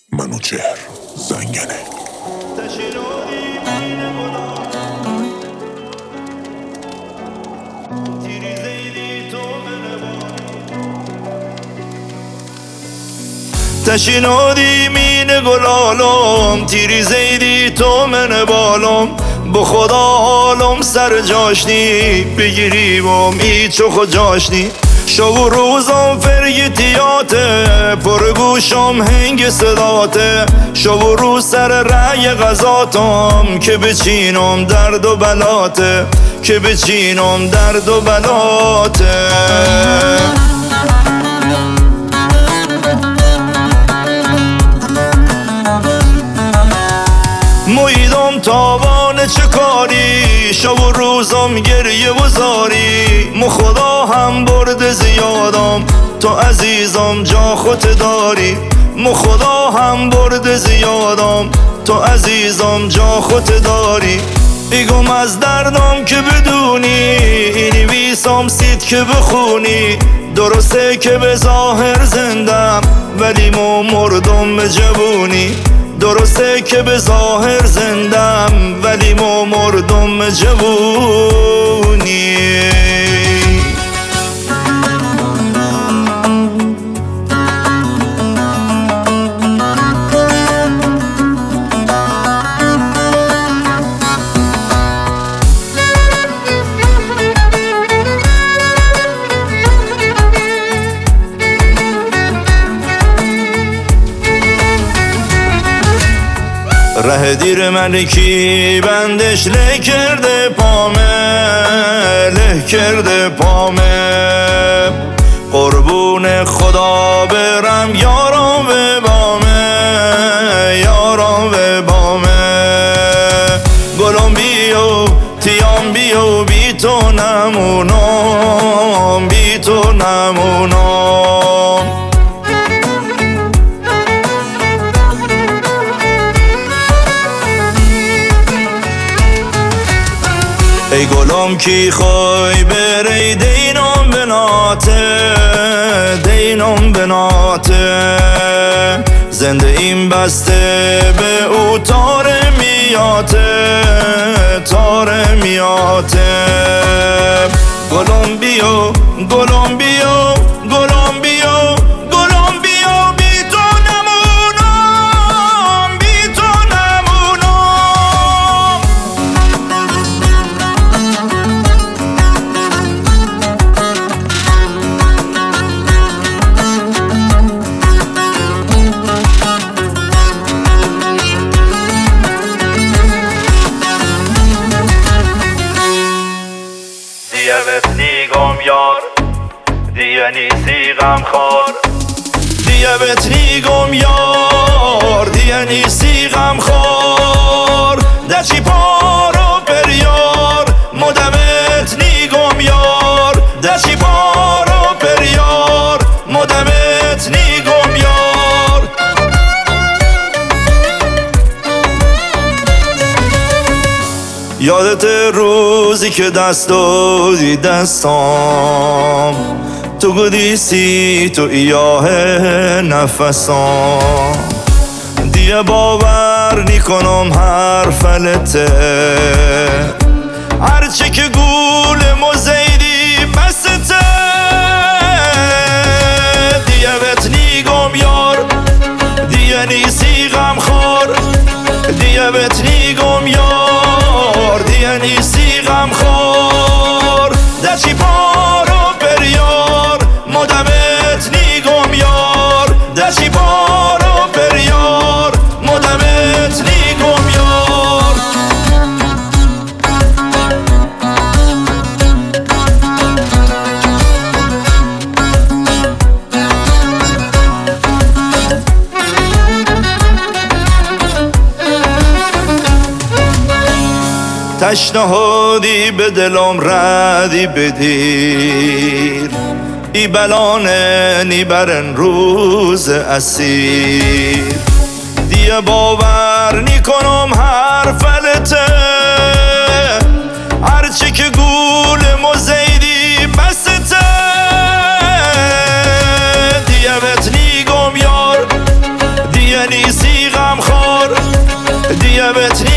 منوچهر زنگنه تشینادی مین گلالم تیری زیدی تو من بالم به خدا حالم سر جاشنی بگیریم ایچو خود جاشنی شو روزم فرگیتیاته پرگوشم هنگ صداته شو روز سر رأی غذاتم که بچینم درد و بلاته که بچینم درد و بلاته مویدم تاوان چه کاری شب و روزم گریه و زاری مو خدا هم برد زیادم تو عزیزم جا خود داری مو خدا هم برد زیادم تو عزیزم جا خود داری ایگم از دردم که بدونی اینی ویسام سید که بخونی درسته که به ظاهر زندم ولی مو مردم به جوونی درسته که به ظاهر زندم ولی مو مردم جوونی ره دیر ملکی بندش له کرده پامه له کرده پامه قربون خدا برم یارم و بامه یارم و بامه گلم بیو تیام بیو بی تو نمونم بی تو نمونم ای گلم کی خوی بری دینم بناته دینم بناته زنده این بسته به او تاره میاته تاره میاته گلم بیو گلم بیو گلم بیو گلم بیو بی تو نمونم بی تو نمونم دیگه بهت نیگم یار دیگه نیستی غمخوار دیگه بهت نیگم یار دیگه نیستی غمخوار دچی پارو پریار مدمت نیگم یار دچی پارو پریار مدمت نیگم یار یادت روزی که دست دادی دستام تو گدیسی تو ایاه نفسام دیگه باور نیکنم هر فلته هرچی که گول مزیدی بسته دیگه بهت نیگم یار دیگه نیستی غمخوار دیگه بهت نیگم یار دیگه نیستی غمخوار دچی پارو پریار مدمت نیگم یار دچی پارو پریار مدمت نیگم یار تشنهادی به دلم ردی بدیر ای بلانه نیبرن روز اسیر دیگه باور نیکنم هر فلته هرچی که گول مزیدی بسته دیگه بهت نیگم یار دیگه نیستی غم خور دیگه بهت